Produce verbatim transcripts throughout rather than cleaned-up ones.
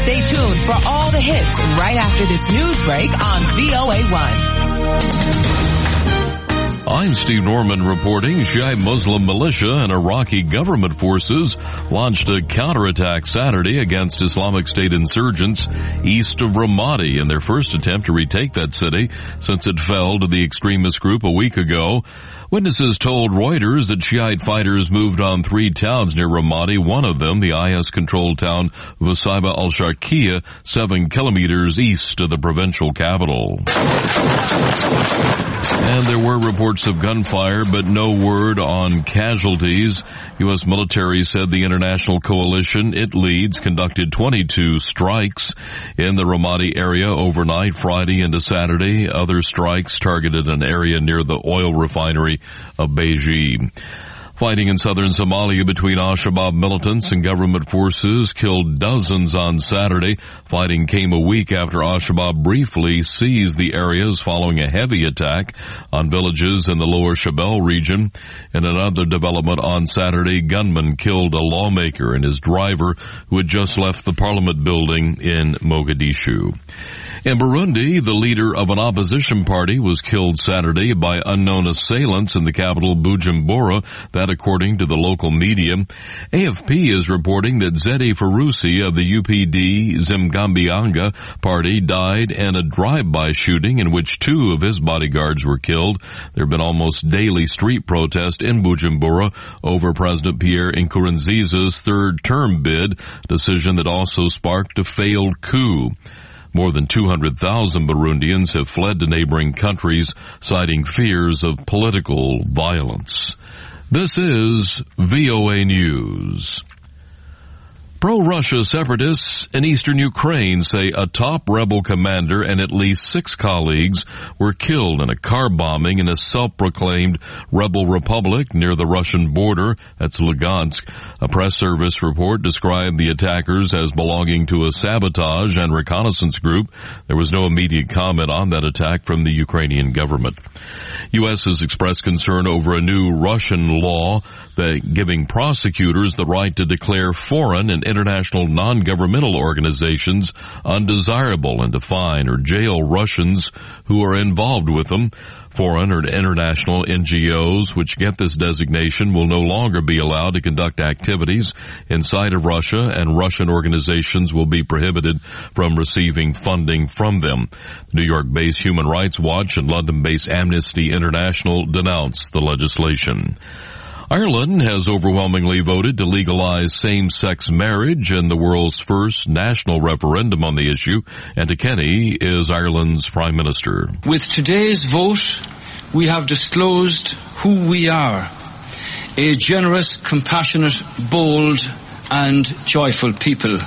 Stay tuned for all the hits right after this news break on V O A one. I'm Steve Norman reporting. Shiite Muslim militia and Iraqi government forces launched a counterattack Saturday against Islamic State insurgents east of Ramadi in their first attempt to retake that city since it fell to the extremist group a week ago. Witnesses told Reuters that Shiite fighters moved on three towns near Ramadi, one of them, the I S-controlled town of Usaiba al-Sharqiyya, seven kilometers east of the provincial capital. And there were reports of gunfire, but no word on casualties. U S military said the international coalition it leads conducted twenty-two strikes in the Ramadi area overnight, Friday into Saturday. Other strikes targeted an area near the oil refinery of Beji. Fighting in southern Somalia between Al-Shabaab militants and government forces killed dozens on Saturday. Fighting came a week after Al-Shabaab briefly seized the areas following a heavy attack on villages in the lower Shabelle region. In another development on Saturday, gunmen killed a lawmaker and his driver who had just left the parliament building in Mogadishu. In Burundi, the leader of an opposition party was killed Saturday by unknown assailants in the capital Bujumbura, that according to the local media. A F P is reporting that Zedi Farusi of the U P D Zimgambianga party died in a drive-by shooting in which two of his bodyguards were killed. There have been almost daily street protests in Bujumbura over President Pierre Nkurunziza's third-term bid, decision that also sparked a failed coup. More than two hundred thousand Burundians have fled to neighboring countries, citing fears of political violence. This is V O A News. Pro-Russia separatists in eastern Ukraine say a top rebel commander and at least six colleagues were killed in a car bombing in a self-proclaimed rebel republic near the Russian border. That's Lugansk. A press service report described the attackers as belonging to a sabotage and reconnaissance group. There was no immediate comment on that attack from the Ukrainian government. U S has expressed concern over a new Russian law that giving prosecutors the right to declare foreign and international non-governmental organizations undesirable and to fine or jail Russians who are involved with them. Foreign or international N G Os which get this designation will no longer be allowed to conduct activities inside of Russia, and Russian organizations will be prohibited from receiving funding from them. New York-based Human Rights Watch and London-based Amnesty International denounced the legislation. Ireland has overwhelmingly voted to legalize same-sex marriage in the world's first national referendum on the issue. Andy Kenny is Ireland's Prime Minister. With today's vote, we have disclosed who we are. A generous, compassionate, bold and joyful people.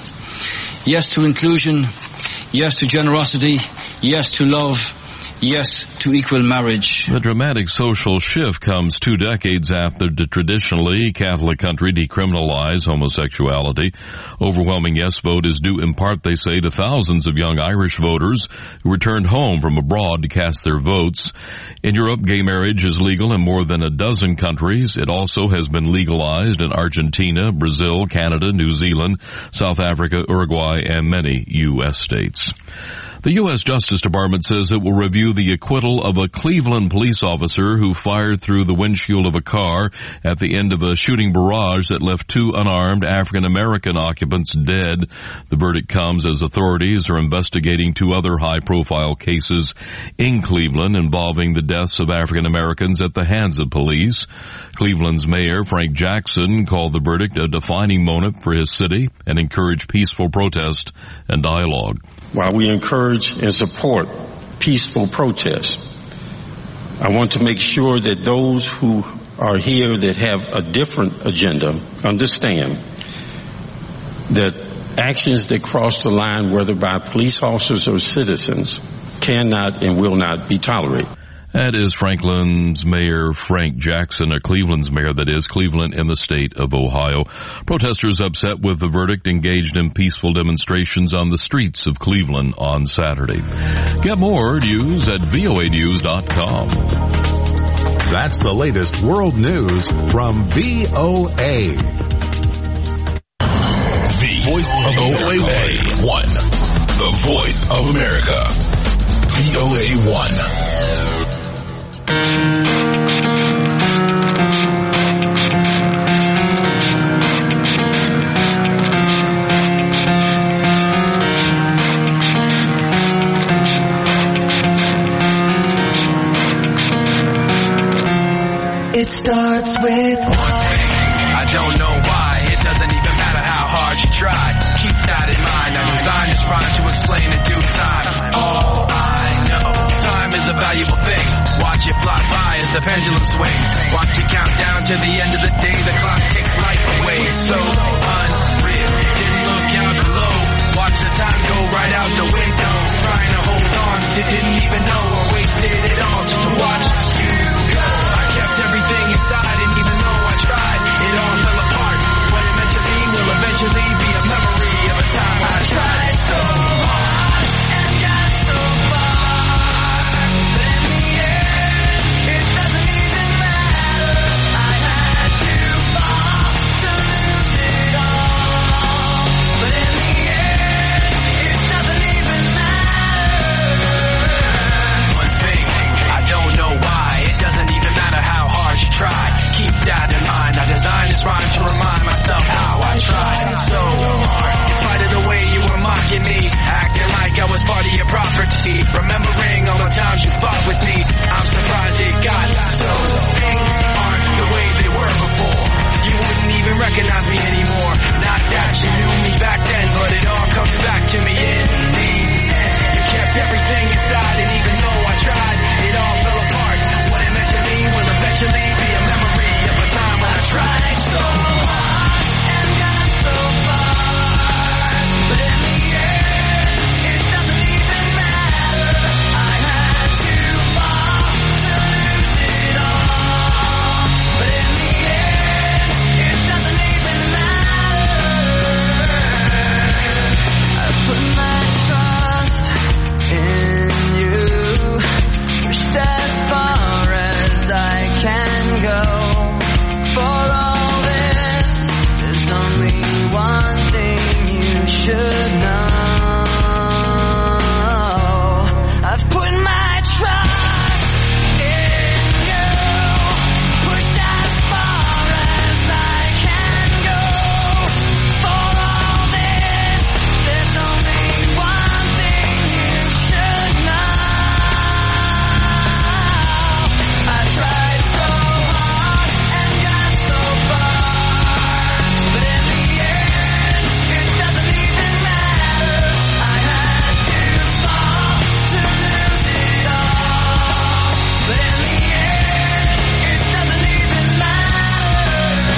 Yes to inclusion, yes to generosity, yes to love, yes to equal marriage. The dramatic social shift comes two decades after the traditionally Catholic country decriminalized homosexuality. Overwhelming yes vote is due in part, they say, to thousands of young Irish voters who returned home from abroad to cast their votes. In Europe, gay marriage is legal in more than a dozen countries. It also has been legalized in Argentina, Brazil, Canada, New Zealand, South Africa, Uruguay, and many U S states. The U S Justice Department says it will review the acquittal of a Cleveland police officer who fired through the windshield of a car at the end of a shooting barrage that left two unarmed African-American occupants dead. The verdict comes as authorities are investigating two other high-profile cases in Cleveland involving the deaths of African-Americans at the hands of police. Cleveland's mayor, Frank Jackson, called the verdict a defining moment for his city and encouraged peaceful protest and dialogue. While we encourage and support peaceful protests, I want to make sure that those who are here that have a different agenda understand that actions that cross the line, whether by police officers or citizens, cannot and will not be tolerated. That is Franklin's mayor, Frank Jackson, or Cleveland's mayor, that is, Cleveland in the state of Ohio. Protesters upset with the verdict engaged in peaceful demonstrations on the streets of Cleveland on Saturday. Get more news at V O A news dot com. That's the latest world news from V O A. voice of O A one. The voice of America. V O A one. It starts with one thing. I don't know why. It doesn't even matter how hard you try. Keep that in mind. I designed this rhyme to explain in due time. All I know, time is a valuable thing. Watch it fly by as the pendulum swings. Watch it count down to the end of the day. The clock takes life away. It's so unreal. Didn't look out below. Watch the time go right out the window. Trying to hold on to didn't even know I wasted it all just to watch you go. I kept everything inside, and even though I tried, it all fell apart. What it meant to me will eventually be a memory of a time when I tried so hard and got so far. But in the end, it doesn't even matter. I had to fall to lose it all. But in the end, it doesn't even matter. One thing, I don't know why. It doesn't even matter how hard you try. Keep that in mind. I designed this rhyme to remind myself how I tried so hard. In spite of the way you were mocking me, acting like I was part of your property, remembering all the times you fought with me, I'm surprised it got so. Things aren't the way they were before. You wouldn't even recognize me anymore. Not that you knew me back then, but it all comes back to me in the end. You kept everything inside, and even though I tried, it all fell apart. What it meant to me will eventually be a memory of a time when I tried so hard and got so far. But in the end, it doesn't even matter. I had to fall to lose it all. But in the end, it doesn't even matter. I put my trust in you. Pushed as far as I can go. For all this, there's only one thing you should know. I've put my trust in you. Pushed as far as I can go. For all this, there's only one thing you should know. I tried so hard and got so far, but in the end, it doesn't even matter. I had to fall to lose it all, but in the end, it doesn't even matter.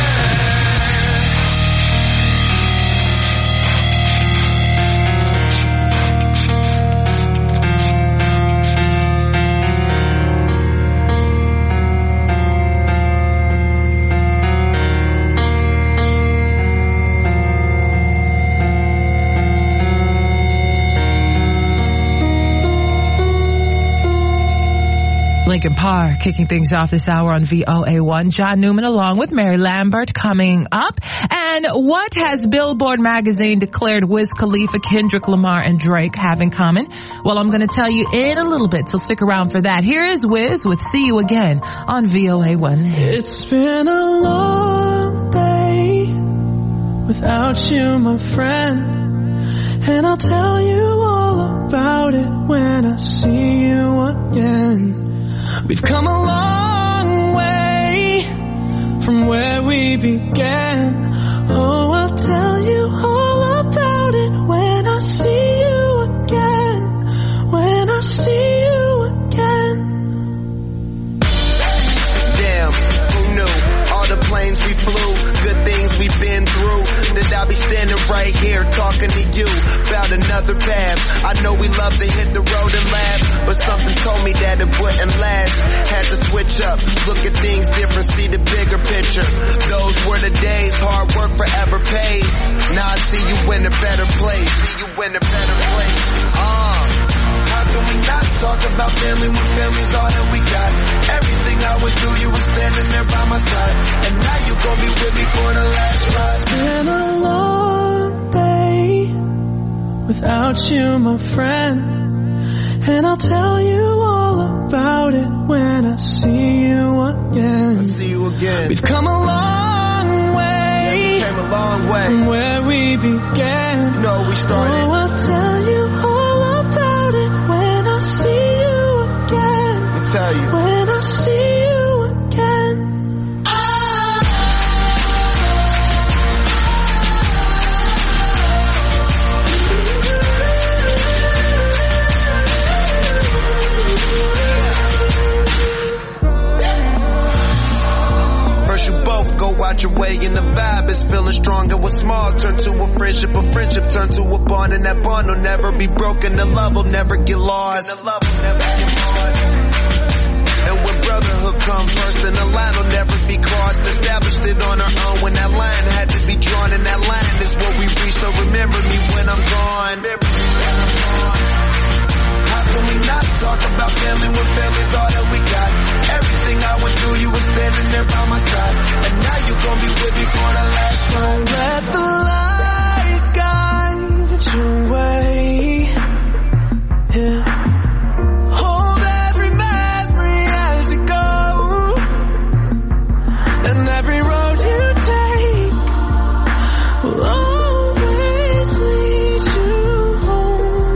Lincoln Park kicking things off this hour on V O A one. John Newman along with Mary Lambert coming up. And what has Billboard magazine declared Wiz Khalifa, Kendrick Lamar, and Drake have in common? Well, I'm going to tell you in a little bit, so stick around for that. Here is Wiz with See You Again on V O A one. It's been a long day without you, my friend, and I'll tell you all about it when I see you again. We've come a long way from where we began. Oh, I'll tell you all about it when I see you again. When I see you again. Damn, who knew? All the planes we flew, good things we've been through. That I'll be standing right here talking to you about another path. I know we love to hit the road and laugh, but something told me that it wouldn't last. Had to switch up, look at things different, see the bigger picture. Those were the days, hard work forever pays. Now I see you in a better place. See you in a better place. Uh, how can we not talk about family when family's all that we got? Everything I went through, you were standing there by my side, and now you gon' be with me for the last ride. It's been a long without you, my friend. And I'll tell you all about it when I see you again. I see you again. We've come a long way. Yeah, we came a long way from where we began. You know, we started. Oh, I'll tell you all about it when I see you again. Let me tell you. When I see you again. Go out your way and the vibe is feeling strong. And what's small turn to a friendship, a friendship turn to a bond, and that bond will never be broken. The love will never get lost. And, the love will never get lost. And when brotherhood comes first, then the line will never be crossed. Established it on our own when that line had to be drawn, and that line is what we reach. So remember me when I'm gone. How can we not talk about family when family's all that we got? Everything I went through, you were standing there by my side. And now you gon' be with me for the last time. Let the light guide your way. Yeah. Hold every memory as you go. And every road you take will always lead you home.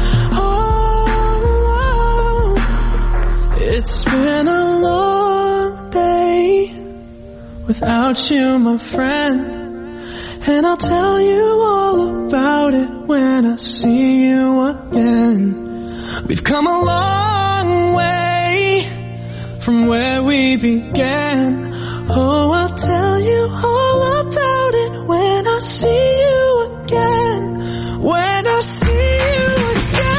Oh, it's been a long day without you, my friend. And I'll tell you all about it when I see you again. We've come a long way from where we began. Oh, I'll tell you all about it when I see you again. When I see you again.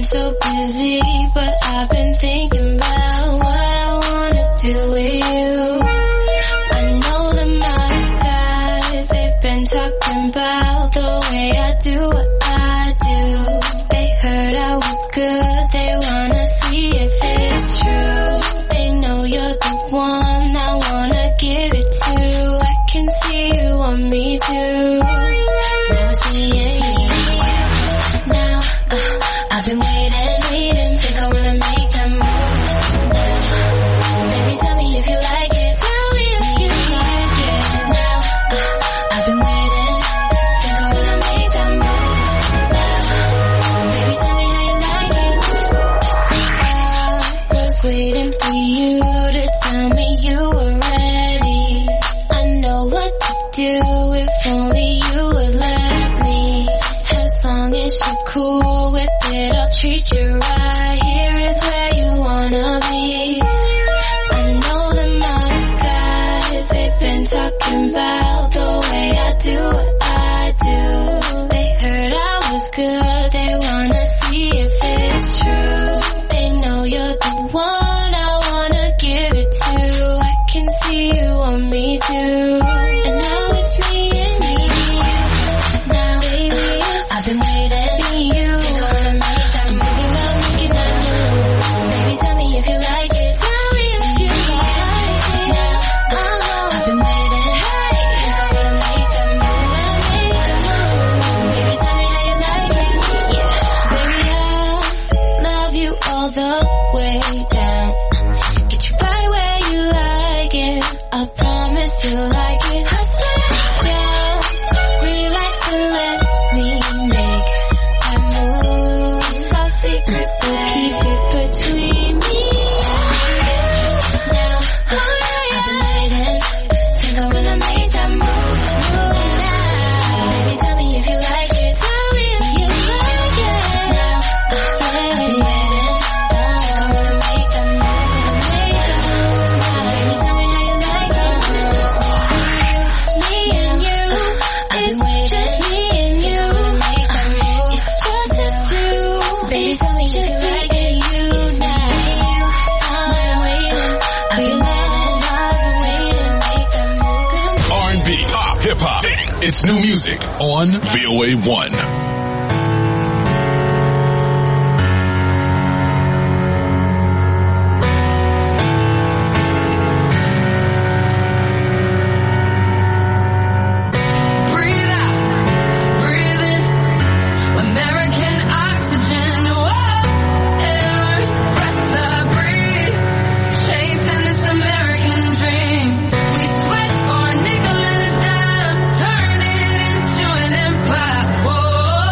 so busy, but I've been thinking about what I wanna do with you. I know them other guys, they've been talking about the way I do what I do. They heard I was good, they wanna see if it's true. They know you're the one I wanna give it to. I can see you want me too. Now it's me and you. Now, uh, I've been waiting, waiting, think I wanna make that move. Now, baby, tell me if you like it. Tell me if you like it. Now, uh, I've been waiting, think I wanna make that move. Now, baby, tell me how you like it. I was waiting for you to tell me you were ready. I know what to do if only you would let me. As long as you're cool with it, I'll treat you right. Here is where you wanna be. I know them other guys, they've been talking about the way I do what I do. They heard I was good, they wanna see if it's true. They know you're the one I wanna give it to. I can see you want me too. And now it's me and you. Now, baby, I've been waiting for you. Think I wanna make that move. Thinking about making that move. Baby, tell me if you like it. Tell me if you like it. Now, uh, I've been waiting. Hey, think I wanna make that move. Make that move. Baby, tell me how you like it. Yeah, baby, I love you all the way down. Get you right where you like it. I promise you like it. I swear, just relax and let me make that move. It's our secret, but keep it between me. Now, I've been waiting. Think I wanna make that move. Now, baby, tell me if you like it. Tell me if you like it. Now, I've been waiting. Think I wanna make that move. Make that move. Now, baby, tell me how you like it. Me and you. It's just me and you. It's just us two. Baby, tell me if you like it. You now. I'm waiting. I've been waiting. I've been waiting to make that move. R and B, pop, hip hop. It's new music on V O A one. Breathe out, breathe in, American oxygen. Whatever breath I breathe, chasing this American dream. We sweat for a nickel and a dime, turn it into an empire. Whoa.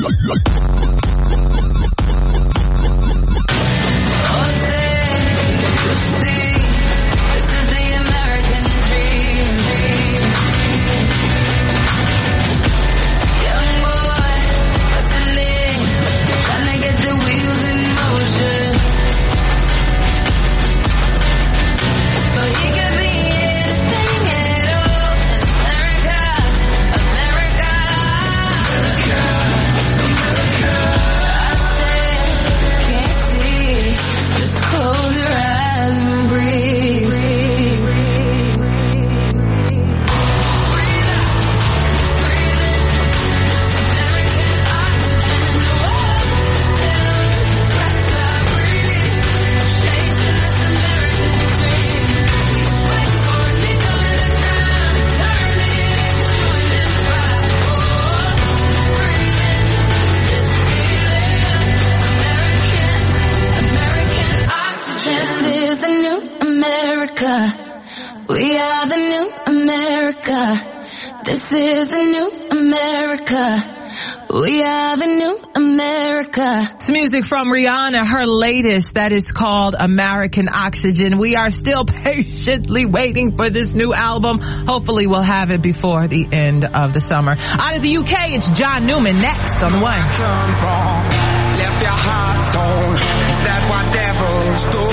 We are the new America. This is the new America. We are the new America. It's music from Rihanna, her latest, that is called American Oxygen. We are still patiently waiting for this new album. Hopefully we'll have it before the end of the summer. Out of the U K, it's John Newman next on The One. Turned wrong, left your heart torn. Is that what devils do?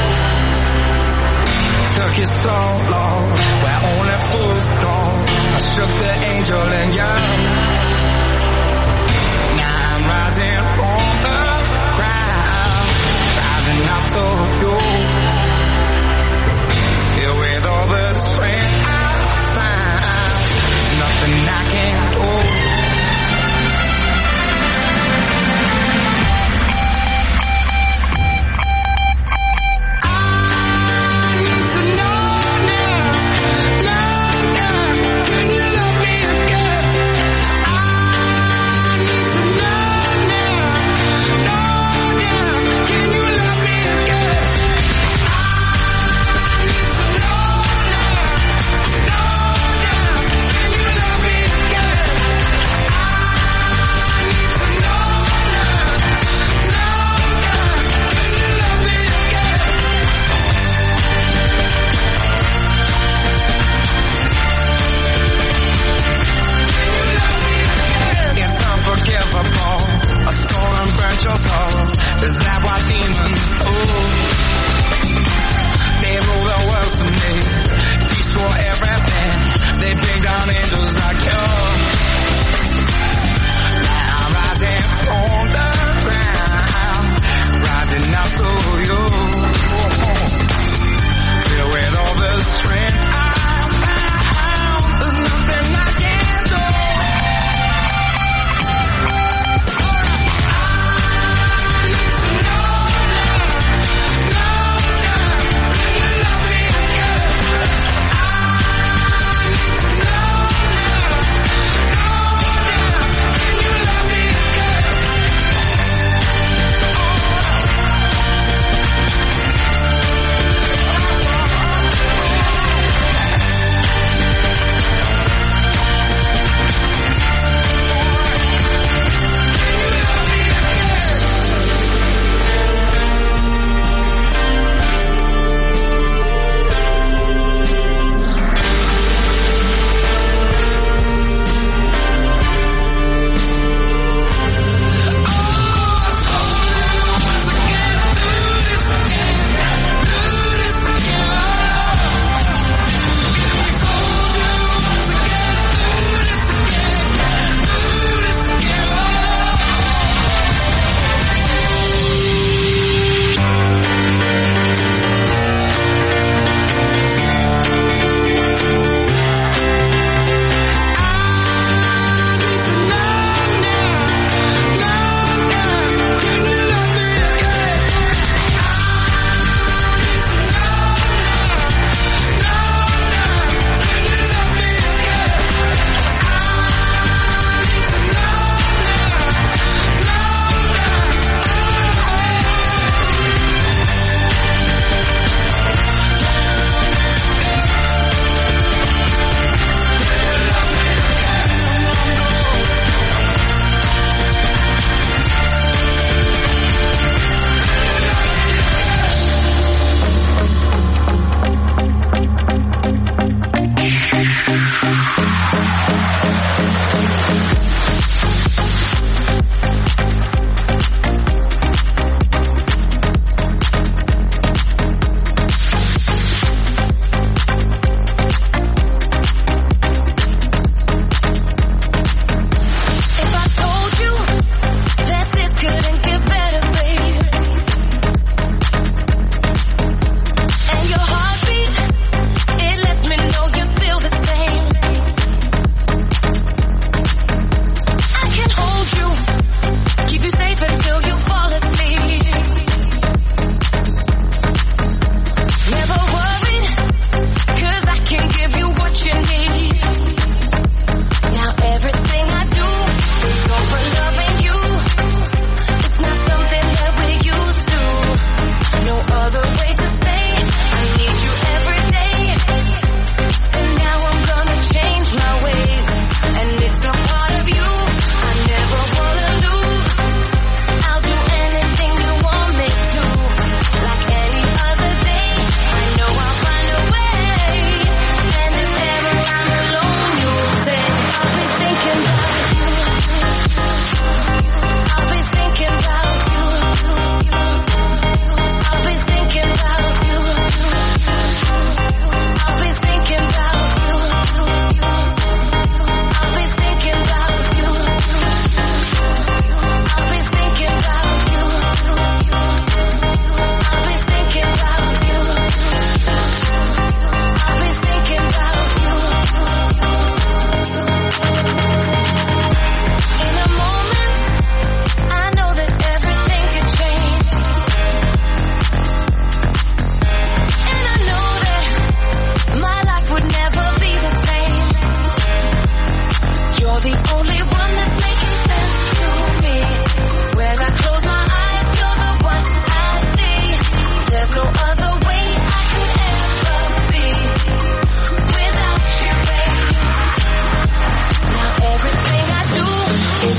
Took you so long, where only fools go. I shook the angel in you. Now I'm rising from the crowd, rising up to you. Filled with all the strength I find, nothing I can't do. I need to know now, know now.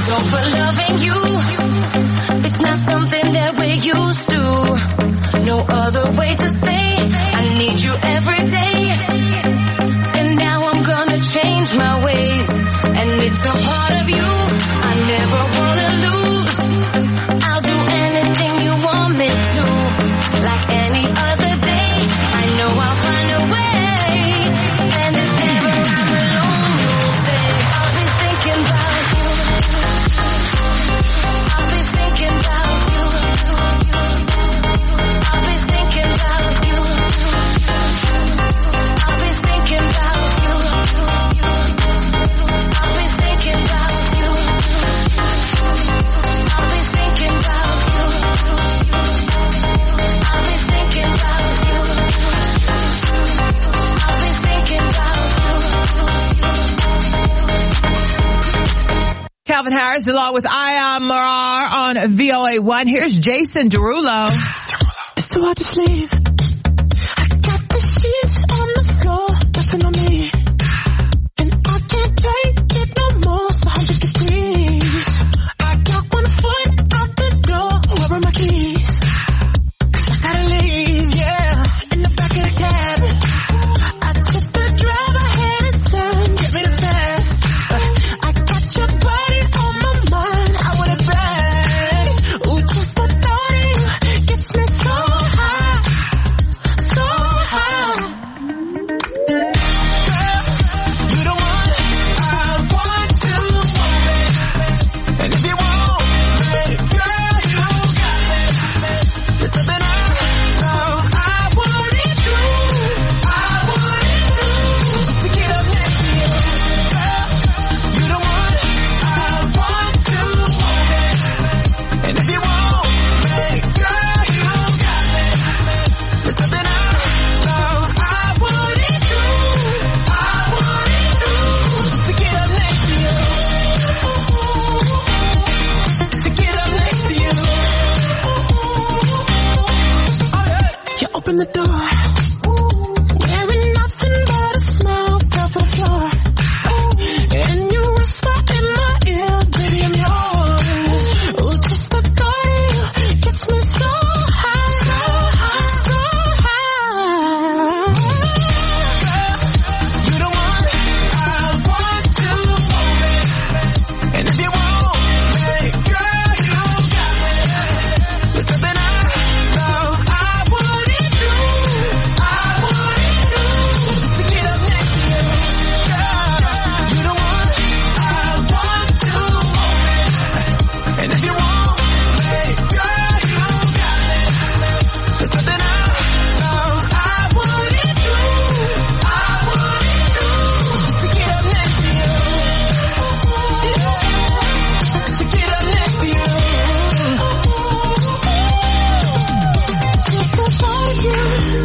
So for loving you, it's not something that we're used to. No other way to say I need you every day. And now I'm gonna change my ways, and it's a part of you I never wanna lose. I'll do anything you want me to, like any other day. I know I'll find a way, and if ever I'm alone, you'll say I'll be thinking about you. I'll be thinking about you. I'll be thinking about you. I'll be thinking about you. I'll be thinking about you. I'll be thinking about you. I'll be thinking about you. I'll be thinking about you. Calvin Harris along with Aya Marar on V O A one. Here's Jason Derulo. It's too hard to sleep. I got the sheets on the floor, nothing on me. And I can't take it no more, it's one hundred degrees. I got one foot out the door, where are my keys? 'Cause I gotta leave, yeah, in the back of the cab. I took the drive ahead and turn, get me the fast. I got your body on my mind, I want it back. Ooh, just the thought of you gets me so high, so high. Girl, you the one I want to want me. And if you want me, girl, you got me. There's something I know I wouldn't do, I wouldn't do, just to get up next to you. Girl, you the one I want to want me. And if you want me, girl, you got me. There's something I know I wouldn't do, I wouldn't do, just to get up next to you. To get up next to you. You open the door, wearing nothing but a smile, fell to the floor. And you whisper in my ear, baby, I'm yours. Ooh, just the thought of you gets me so high, so high. Girl, you the one I want to want me. And if you want me, girl, you got me. There's something I know I wouldn't do, I wouldn't do, just to get up next to you. Girl, you the one I want to want me. And if you want me, girl, you got me. There's something I know I wouldn't do, I wouldn't do, just to get up next to you. Just to get up next to you. Just the thought of you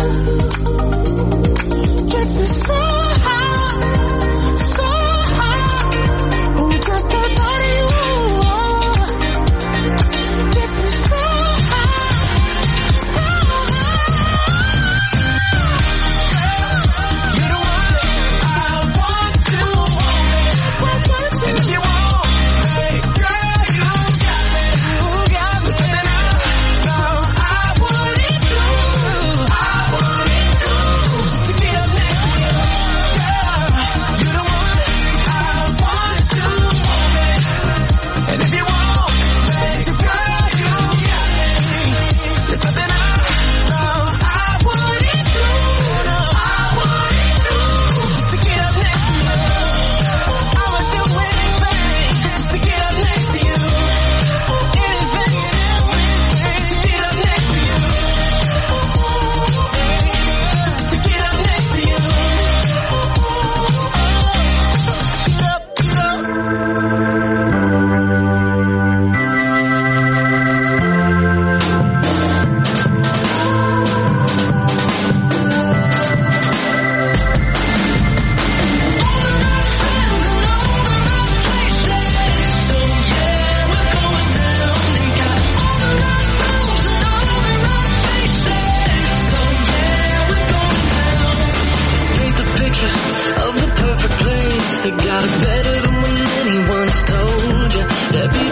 gets me so high, so high. Ooh, just the thought of you gets me so high, so high. You're the one I want to want me. And if you want me, girl, you got me. You got me. Something I know I wouldn't do, I wouldn't do, just to get up next to you. Girl, you're the one I want to want me. And if you want me, girl, you got me. There's something I know I wouldn't do, no, I wouldn't do, just to get up next to you. I would do anything just to get up next to you. Anything and everything to get up next to you. To get up next to you. Get up, get up. Paint the picture of the perfect place. They got it better than when anyone's told you. There be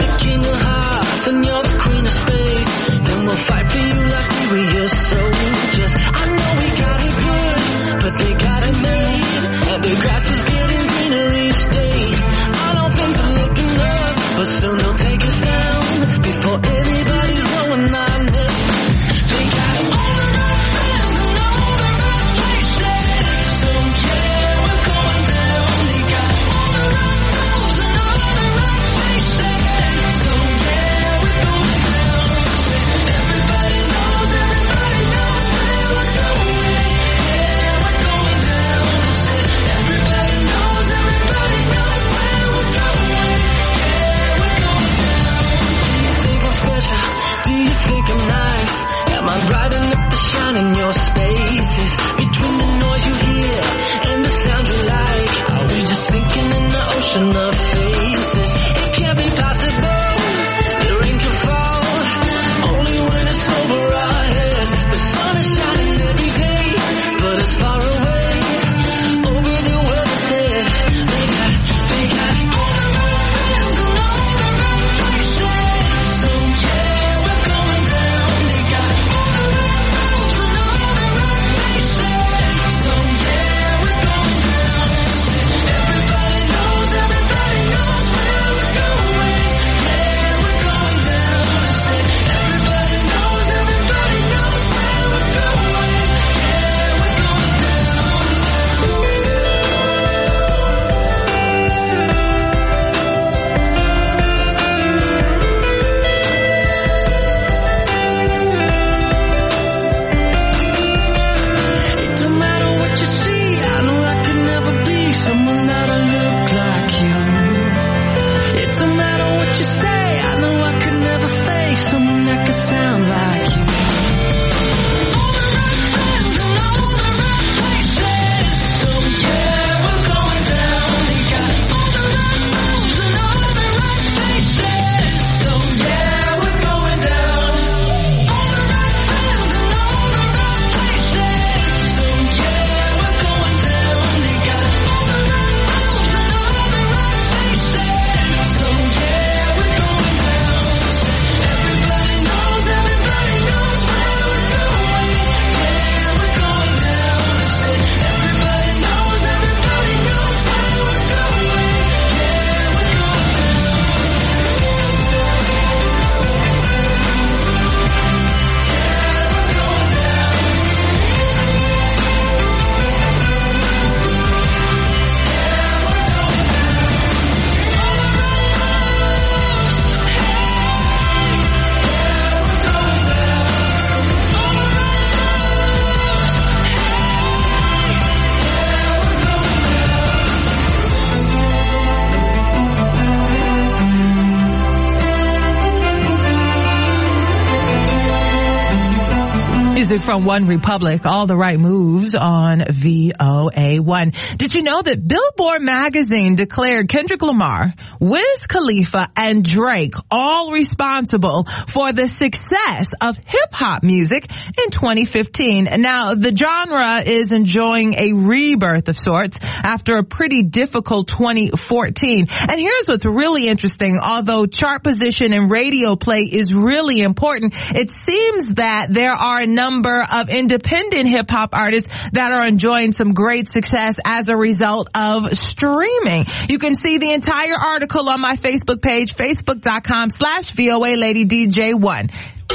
music from One Republic, All the Right Moves on V O A one. Did you know that Billboard magazine declared Kendrick Lamar, Wiz Khalifa, and Drake all responsible for the success of hip-hop music in twenty fifteen? Now, the genre is enjoying a rebirth of sorts after a pretty difficult twenty fourteen. And here's what's really interesting. Although chart position and radio play is really important, it seems that there are a number of independent hip-hop artists that are enjoying some great success as a result of streaming. You can see the entire article on my Facebook page, facebook.com slash VOA Lady D J one.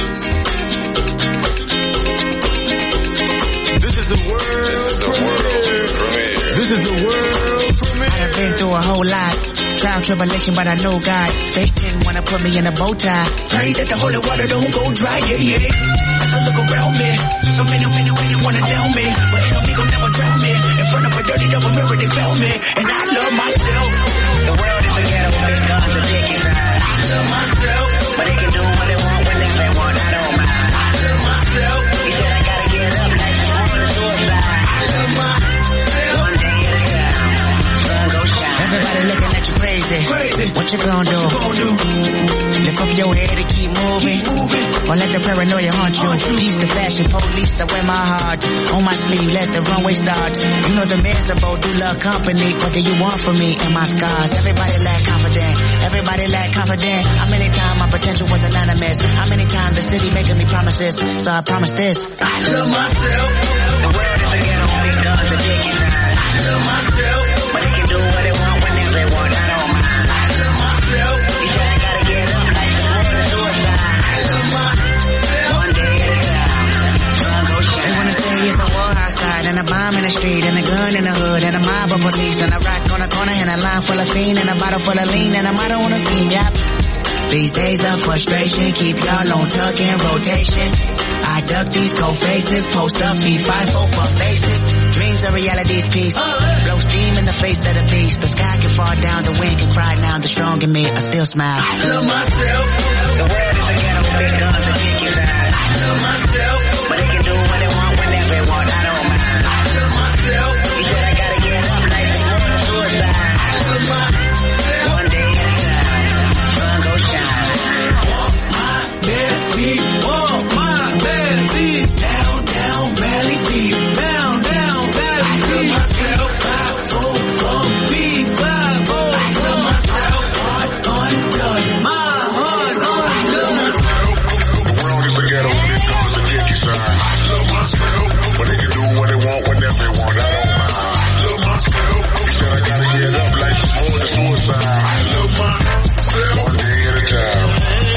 This is a world premiere. This is a world premiere. I've been through a whole lot. Trial, tribulation, but I know God. Satan wanna put me in a bow tie. Pray that the holy water don't go dry, yeah, yeah. As I look around me, so many, many, many wanna down me. But ain't no me gon' never drown me. In front of a dirty double mirror, they found me. And I love myself. The world is a ghetto, but it's guns and dick inside. I love myself. But they can do what they want whenever they want, I don't mind. I love myself. He said I gotta get up like the on the suicide. I love myself. One day at a time, sun go shine. Everybody looking at you crazy. Crazy. What you gonna do? What you gonna do? Lift up your head and keep moving. Keep moving. Or let the paranoia haunt you. Peace the fashion police, I wear my heart on my sleeve. Let the runway start. You know the miserable do love company. What do you want from me and my scars? Everybody lack confident. Everybody lack confident. How many times my potential was anonymous? How many times the city making me promises? So I promise this. I love myself. The world is a ghetto, only guns and dick inside. I love myself. But they can do what they want whenever they want, I don't mind. I love myself. He said I gotta get up like the on the suicide. I love myself. One day at a time, sun go shine. They wanna say it's a war outside and a bomb in the street and a gun in the hood and a mob of police and a rock on the corner and a line full of fiend and a bottle full of lean and a motto on the scene, yep. These days of frustration keep y'all on tuck and rotation. I duck these cold faces, post up, be five four for faces. Dreams are reality's piece. Blow steam in the face of the beast. The sky can fall down, the wind can cry now. The strong in me, I still smile. I love myself. The world is a ghetto with big guns and dick inside. I love myself. But they can do what they want whenever they want, I don't mind. I love myself. He said I gotta get up like the on the suicide. I love myself. One day at a time, sun go shine. Walk my bare feet, walk my bare feet. Down, down, valley deep, down, down, valley deep. I love myself, five, four, four, big, five, four. I love myself, heart undone, my heart undone. I love myself. The world is a ghetto, big guns and dick inside. I love myself, but they can do what they want whenever they want, I don't mind. I love myself. He said I gotta get up like the on the suicide. I love myself. One day at a time.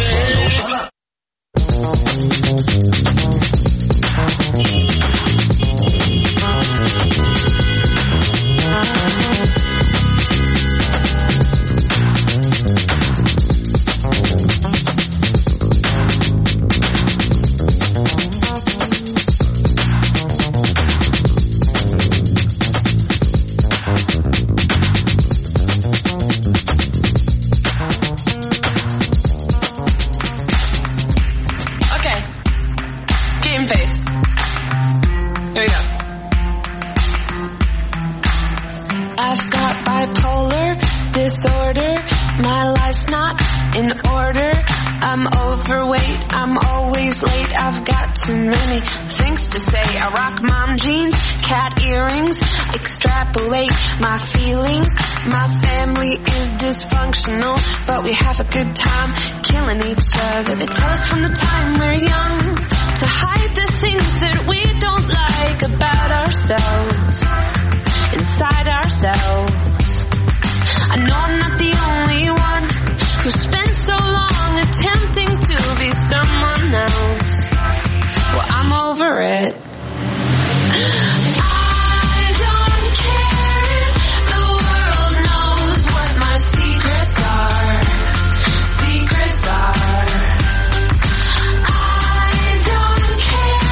My feelings, my family is dysfunctional, but we have a good time killing each other. They tell us from the time we're young to hide the things that we don't like about ourselves, inside ourselves. I know I'm not the only one who spent so long attempting to be someone else. Well, I'm over it.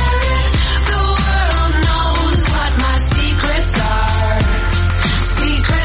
Secret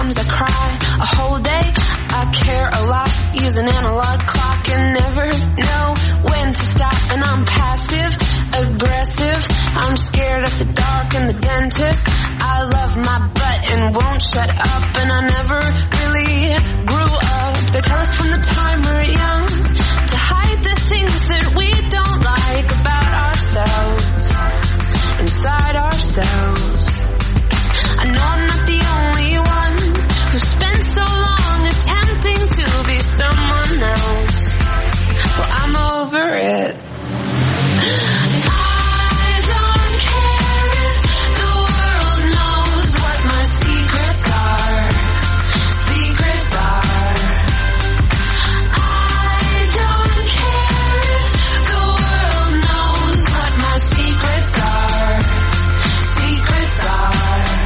Sometimes I cry a whole day. I care a lot, use an analog clock and never know when to stop. And I'm passive, aggressive. I'm scared of the dark and the dentist. I love my butt and won't shut up. And I never really grew up. They tell us from the time we're young to hide the things that we don't like about ourselves, inside ourselves. I know I'm not the only one who spent so long attempting to be someone else. Well, I'm over it. I don't care if the world knows what my secrets are. Secrets are. I don't care if the world knows what my secrets are. Secrets are.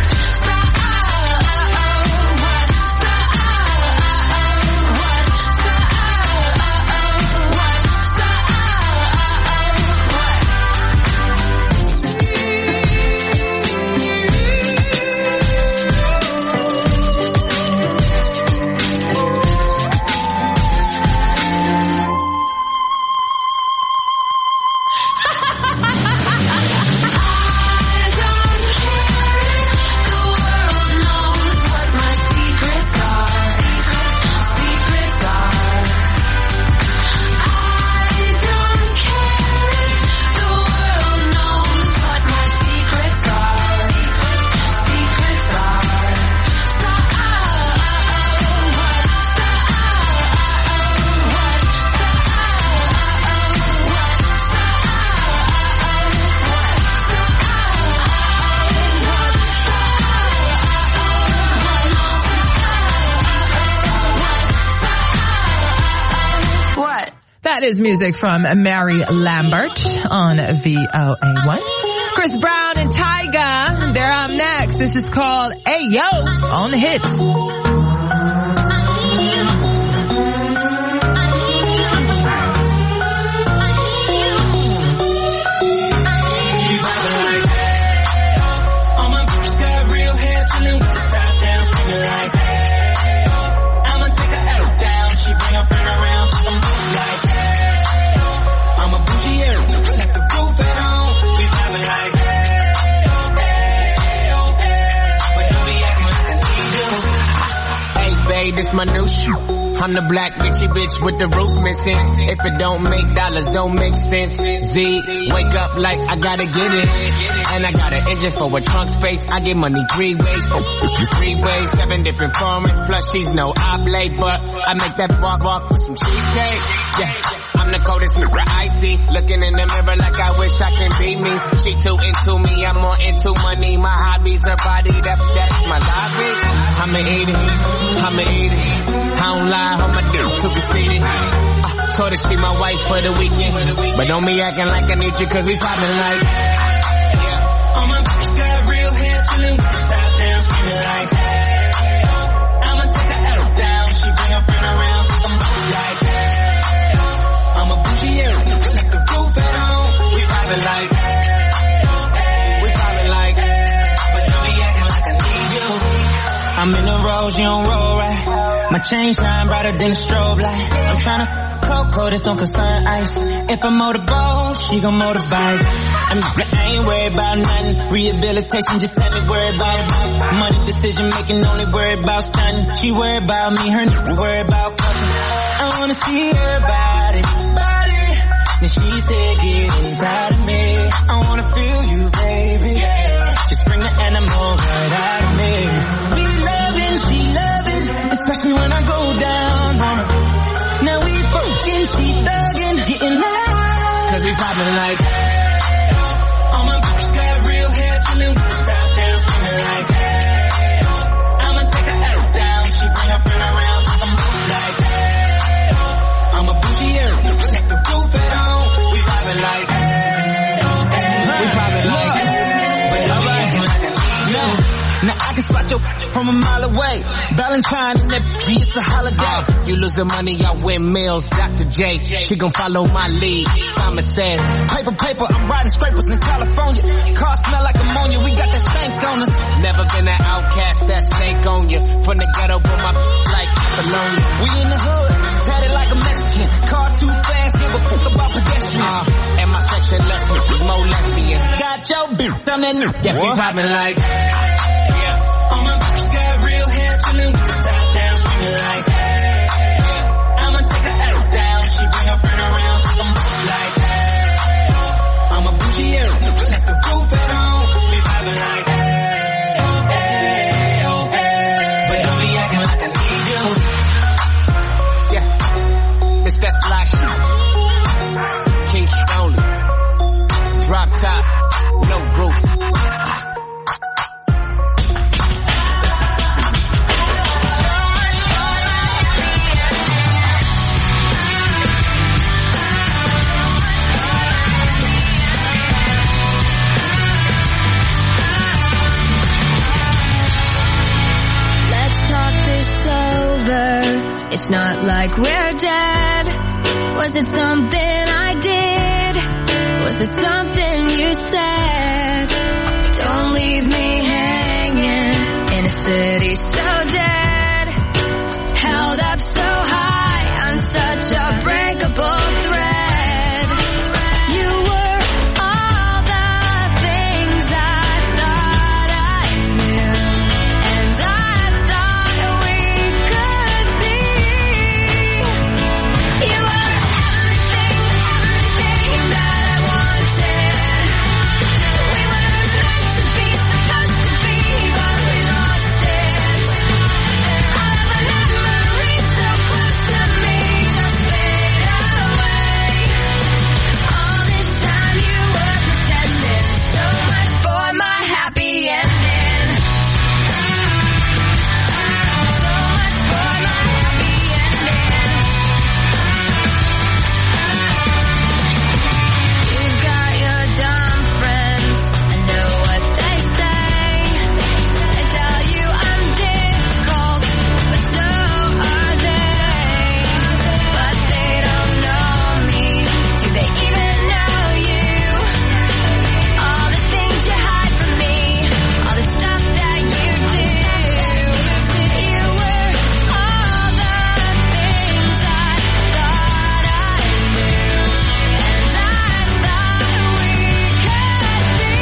That is music from Mary Lambert on V O A one. Chris Brown and Tyga, they're up next. This is called Ayo on the hits. This my new shoe. I'm the black bitchy bitch with the roof missing. If it don't make dollars, don't make sense. Z, wake up like I gotta get it. And I got an engine for a trunk space. I get money three ways. Three ways, seven different formats. Plus she's no oblate, but I make that walk walk with some cheesecake. Yeah. I'm the coldest nigga I see. Looking in the mirror like I wish I can be me. She too into me, I'm more into money. My hobbies, her body, that, that's my lobby. I'ma eat it, I'ma eat it. I don't lie, on my dick, too conceited. Uh, told her she my wife for the weekend. But don't be acting like I need you cause we poppin' like. Yeah. All my bitches got real hair, chillin' with the top down, screamin' like. I'ma take her L down, she bring her friend around, I'm both like. I'm a bougie air, like the roof at home. We poppin' like, we poppin' like, but don't be acting like I need you. I'm in the rose, you don't roll right. My chain shine brighter than a strobe light. I'm tryna cocoa, this don't concern ice. If I motorboat, she gon' motorbike. I'm, I ain't worried about nothing. Rehabilitation, just let me worry about it. Money decision making, only worry about stunning. She worry about me, her nigga worry about cutting. I wanna see her body, body. Then she said, get inside of me. I wanna feel you, baby. Just bring the animal right out of me. We loving, she loving, especially when I go down on her. Now we fucking, she thugging, getting loud. Cause we poppin' like. All my bitches got real hair, chillin' with the top down, screamin' like. I'ma take her L down, she bring her friend around, I'm both like. I'm a bougie air, like the roof at home. We poppin' like. We poppin' like. But don't be acting like I need you. Now I can spot your from a mile away. Valentine and that G, it's a holiday. Uh, you losing money, I win meals. Doctor J, she gon' follow my lead. Simon says, paper, paper, I'm riding scrapers in California. Car smell like ammonia, we got that stank on us. Never been an outcast, that stank on you. From the ghetto, but my like Catalonia. We in the hood, tatted like a Mexican. Car too fast, give a fuck about pedestrians. Uh, and my section lesson is more lesbians. Got your bitch on that new, yeah, be poppin' like, yeah. All my bitches got real hair, chillin' with the top down, screaming like, I'ma take her L down. She bring her friend around, I'm like, I'm a bougie, let the roof at home, be poppin' like, but don't be acting like I need you. Yeah, it's that fly shit. King Stoney, drop top, no roof. It's not like we're dead. Was it something I did? Was it something you said? Don't leave me hanging in a city so dead. Held up so high on such a breakable thread. You were all the things I thought I knew, and I thought we could be. You were everything, everything that I wanted. We were meant to be, supposed to be, but we lost it. All of the memories so close to me just fade away. All this time you were pretending, so much for my happy ending. So much for my happy ending. You've got your dumb friends, I know what they say. They tell you I'm difficult, but so are they. But they don't know me, do they even know you? All the things you hide from me, all the stuff that you do. You were all the things I thought I knew, and I thought we could be.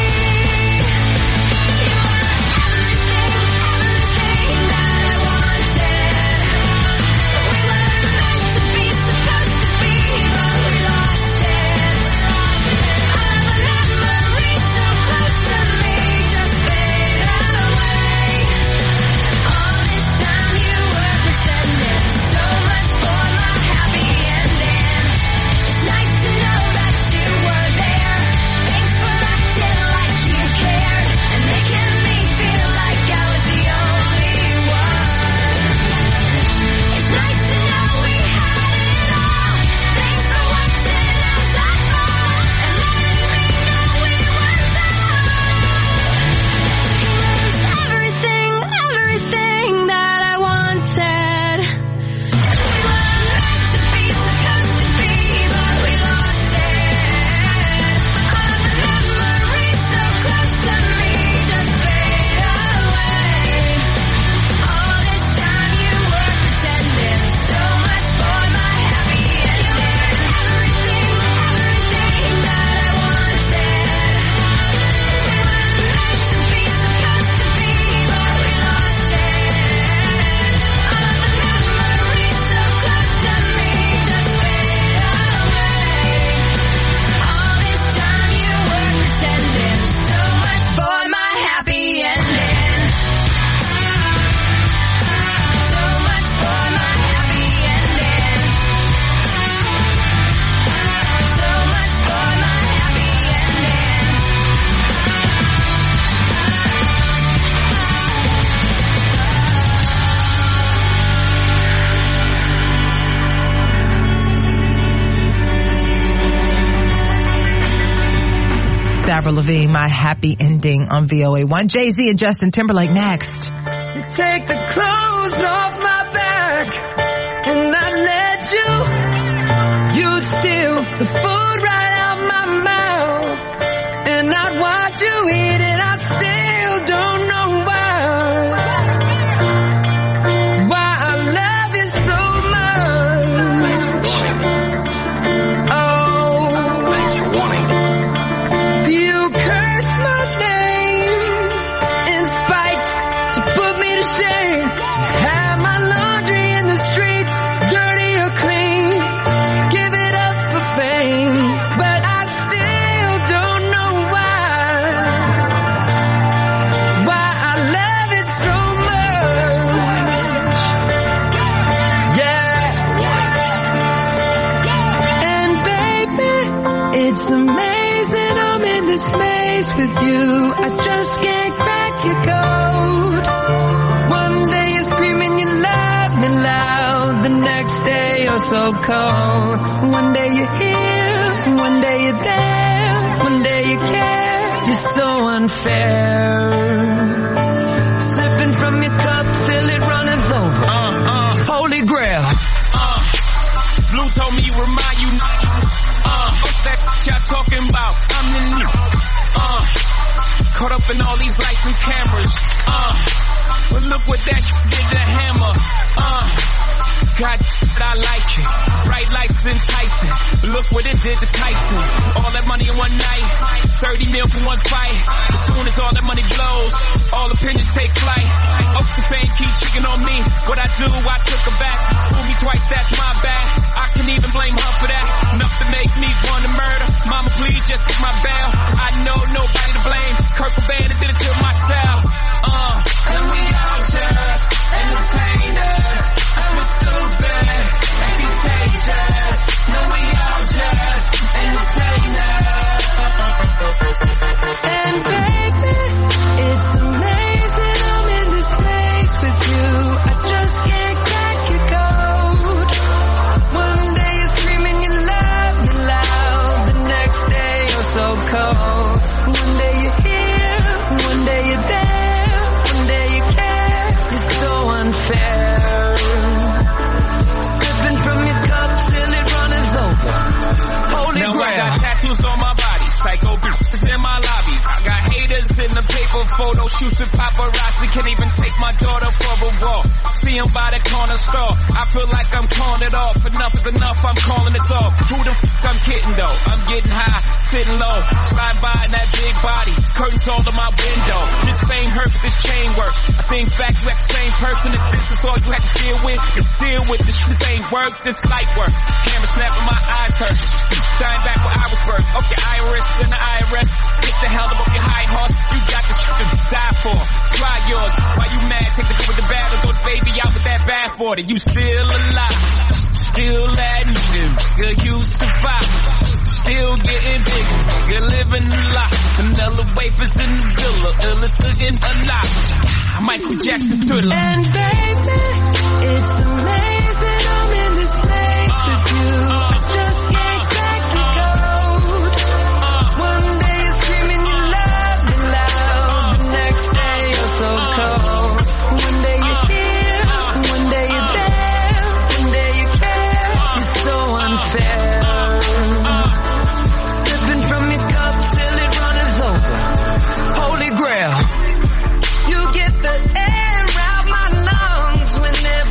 You were everything, everything that I wanted. We were meant to be, supposed to be, but we lost it. All of the memories so close to me just fade away. All this time you were pretending, so much for my happy ending. It's nice to know that you were there. Thanks for acting like you cared and making me feel like I was the only one. It's nice to know we had it all. Thanks for watching as I fall and letting me know we weren't done. It was everything, everything that I wanted. We were meant to be, supposed to be, but we lost it. All of the memories so close to me just fade away. All this time you were pretending, so much for my happy ending. Everything, everything that I wanted. We were meant to be, supposed to be, but we lost it. All of the memories so close to me just fade away. All this time you were pretending, so much for my happy ending. So much for my happy ending. So much for my happy ending. Avril Lavigne, My Happy Ending on V O A one. Jay-Z and Justin Timberlake next. take the clothes off my back and I'd let you, you'd steal the food right out my mouth and I'd watch you eat it. I still don't know why, why I love you so much. Oh, thanks for warning. You curse my name in spite to put me to shame. Have my laundry in the streets, dirty or clean. Give it up for fame, but I still don't know why, why I love it so much. Yeah. And baby, it's amazing I'm in this maze with you. I just can't crack your code. One day you're screaming you love me loud, the next day you're so cold. One day you're here, one day you're there, one day you care. You're so unfair. Sipping from your cup till it runneth over. Uh, uh, Holy Grail. Uh, Blue told me remind you. Uh, what's that y'all talking about? I'm the new. Uh, caught up in all these lights and cameras. Uh, but look what that sh- did to Hammer. Uh, God, I like it. Bright lights enticing. Look what it did to Tyson. All that money in one night. thirty mil for one fight. As soon as all that money blows, all opinions take flight. Up the fame keep cheating on me. What I do, I took her back. Fool me twice, that's my bad. I can even blame her for that. Enough to make me want to murder. Mama, please just get my bail. I know nobody to blame. Kurt Cobain did it to myself. Uh. And we all just entertainers. And we're stupid and contagious. No, we all just entertainers. And baby, it's amazing I'm in this place with you. I just can't crack your code. One day you're screaming you love me loud, the next day you're so cold. One day you're here, one day you're there, one day you care. You're so unfair. Sipping from your cup till it runneth over. Holy now Grail. I got tattoos on my body, psycho bitches in my lobby. I got haters in the paper photo shoots with paparazzi. Can't even take my daughter for a walk. See him by the corner store. I feel like I'm calling it off. Enough is enough, I'm calling it off. Who the f*** I'm kidding though? I'm getting high, sitting low, slide by in that big body. Curtains all to my window. This fame hurts, this chain works. I think back, you act the same person. If this is all you had to deal with, you deal with this. This ain't work, this light work. Camera snapping, my eyes hurt. Dying back where I was birthed. Okay, Iris and the I R S. Get the hell up off your high horse. You got the shit to die for. Try yours. Why you mad? Take the good with the bad or throw the baby out with that bath water. You still alive. Still admitting, nigga, you survive. Still getting bigger, nigga, living a lot. Vanilla wafers in the villa, illest looking alive. Michael Jackson thriller. And baby, it's amazing I'm in this place with you. I just can't crack your code. One day you're screaming you love me loud, the next day you're so cold. One day you're here, one day you're there, one day you care. You're so unfair. Sipping from your cup till it runneth over. Holy Grail. You get the air out my lungs whenever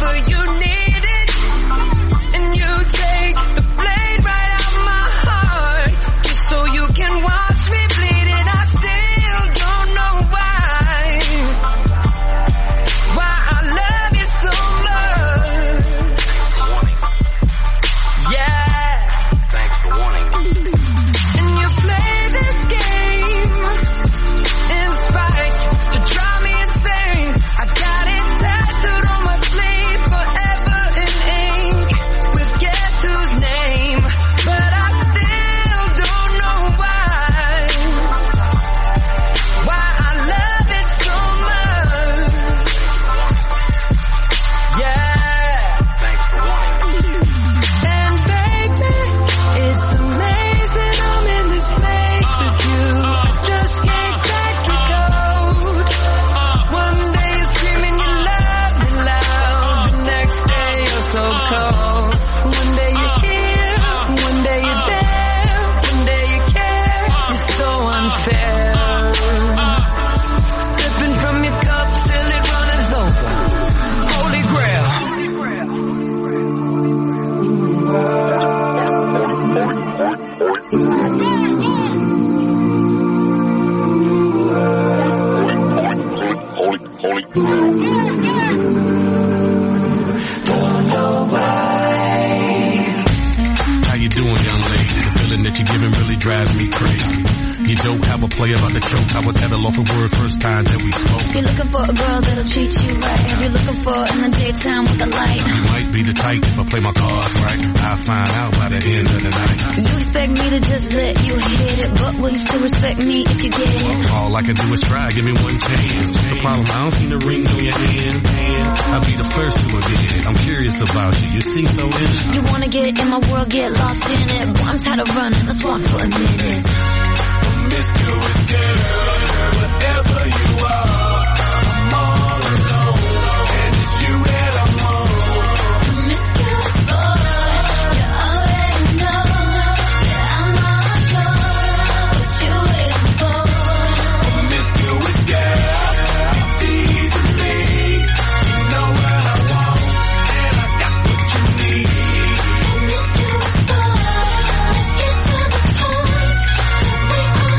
that you're giving really drives me crazy. You don't have a play about the choke. I was at a loss for words first time that we spoke. If you're looking for a girl that'll treat you right, if you're looking for in the daytime with the light, you might be the type if I play my cards right. I'll find out by the end of the night. You expect me to just let you hit it, but will you still respect me if you get it? Well, all I can do is try, give me one chance. What's the problem? I don't see the ring on your hand. I'll be the first to admit. I'm curious about you. You seem so innocent. You wanna get in my world, get lost in it. Boy, I'm tired of running. Let's walk for a minute. Promiscuous girl, whatever you are, I'm all alone, and it's you that I want. Promiscuous boy, you already know that I'm all yours. What you waiting for? Promiscuous girl, you teasing me. You know what I want, and I got what you need. Promiscuous boy, let's get to the point, 'cause we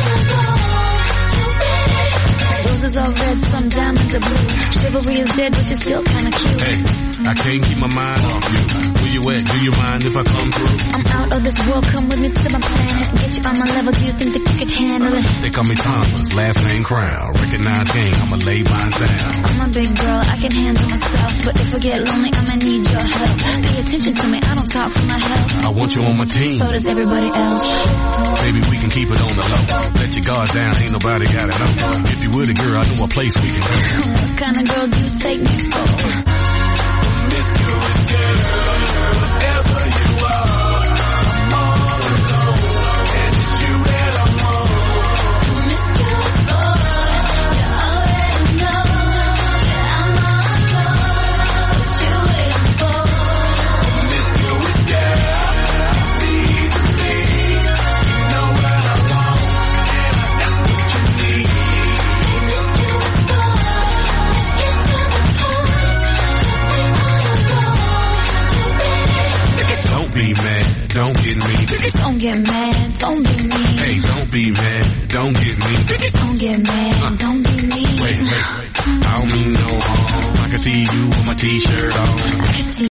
roses are red, some diamonds are blue. Chivalry is dead, but you're still kinda cute. Hey, I can't keep my mind off you. Where you at? Do you mind if I come through? I'm out of this world, come with me to my planet. Get you on my level, do you think that you could handle it? They call me Thomas, last name Crown. Recognize gang, I'ma lay mine down. I'm a big girl, I can handle myself. But if I get lonely, I'ma need your help. Pay attention to me, I don't talk for my health. I want you on my team. So does everybody else. Maybe we can keep it on the low. Let your guard down, ain't nobody got it know. If you were the girl, I know a place we can go. What kind of girl do you take me for? Promiscuous girl, whatever you are, I'm all alone, and it's you that I want. Promiscuous boy, you already know that I'm all yours. What you waiting for? Promiscuous girl, teasing me. You know what I want, and I got what you need. Promiscuous boy, let's get to the point, 'cause we all alone. Don't be mad, don't get me. Don't get mad, don't be mean. Hey, don't be mad, don't get me. Don't get mad, don't be mean. Wait, wait, wait. I don't mean no harm. I can see you with my t-shirt on. I can see